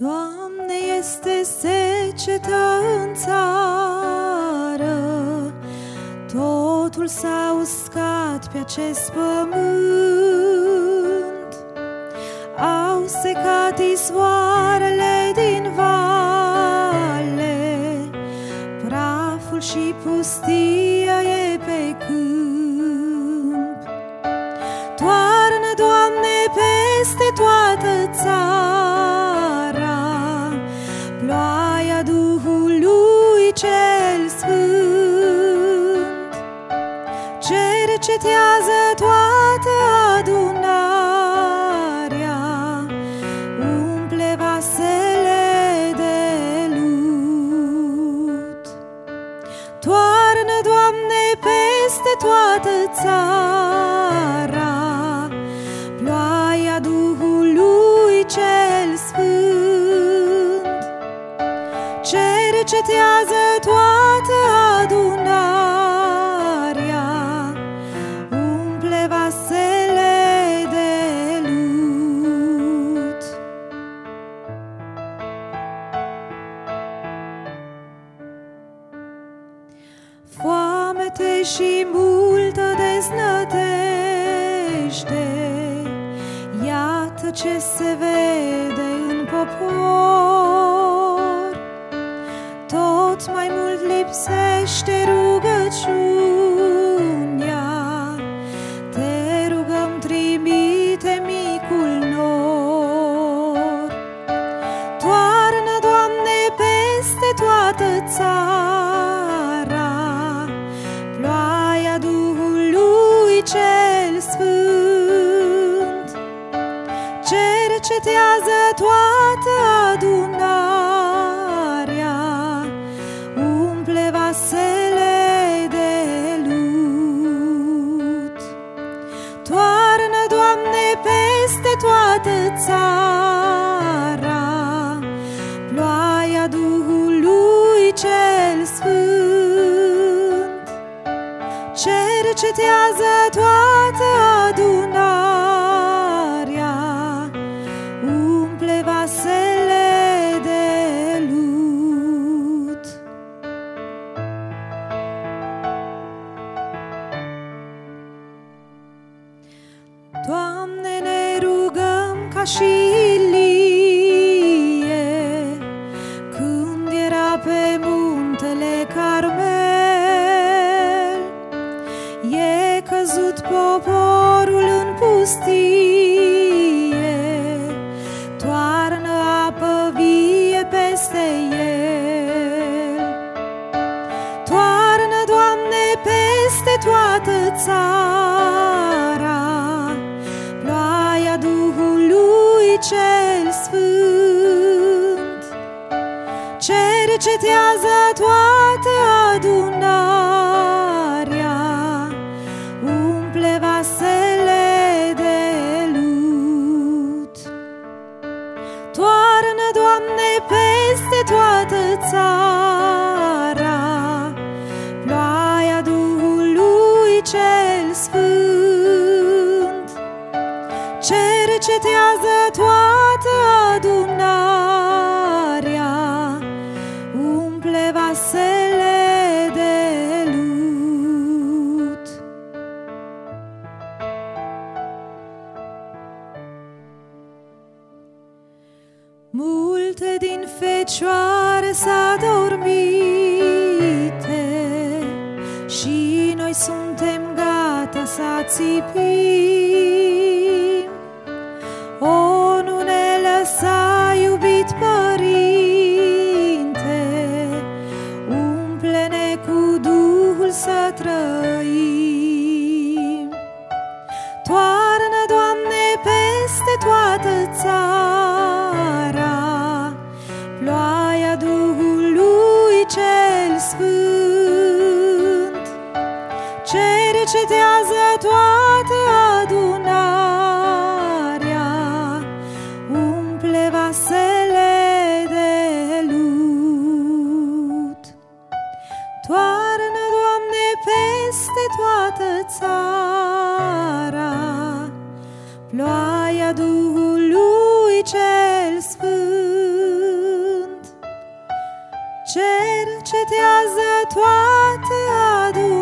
Doamne, este secetă în țară, totul s-a uscat pe acest pământ. Au secat izvoarele din vale, praful și pustia e pe câmp. Toarnă, Doamne, peste toată țara ploaia Duhului cel Sfânt. Cercetează toată adunarea, umple vasele de lut. Toarnă, Doamne, peste toată țara ploaia Duhului cel Sfânt. Cercetează toată adunarea, umple vasele de lut. Foamete și multă deznădejde, iată ce se vede în popor. Tot mai mult lipsește rugăciunea, te rugăm, trimite micul nor. Toarnă, Doamne, peste toată țara ploaia Duhului cel Sfânt. Cercetează toată adunarea, umple vasele de lut. Toarnă, Doamne, peste toată țara ploaia Duhului cel Sfânt. Cercetează toată adunarea, umple vasele de lut. Doamne, ne rugăm ca și Ilie, când era pe muntele Carmel. E căzut poporul în pustie, toarnă apă vie peste el. Toarnă, Doamne, peste toată țara ploaia Duhului cel Sfânt. Cercetează toată adunarea, umple vasele de lut. Toarnă, Doamne, peste toată țara ploaia Duhului cel Sfânt. Cercetează toată adunarea, umple vasele de lut. Multe din fecioare s-adormite și noi suntem gata să țipim. O, nu ne lăsa, iubit Părinte, umple-ne cu Duhul să trăim. Toarnă, Doamne, peste toată țara ploaia Duhului cel Sfânt. Cercetează toată adunarea, umple vasele de lut. Toarnă, Doamne, peste toată țara ploaia Duhului cel Sfânt. cercetează toată adunarea.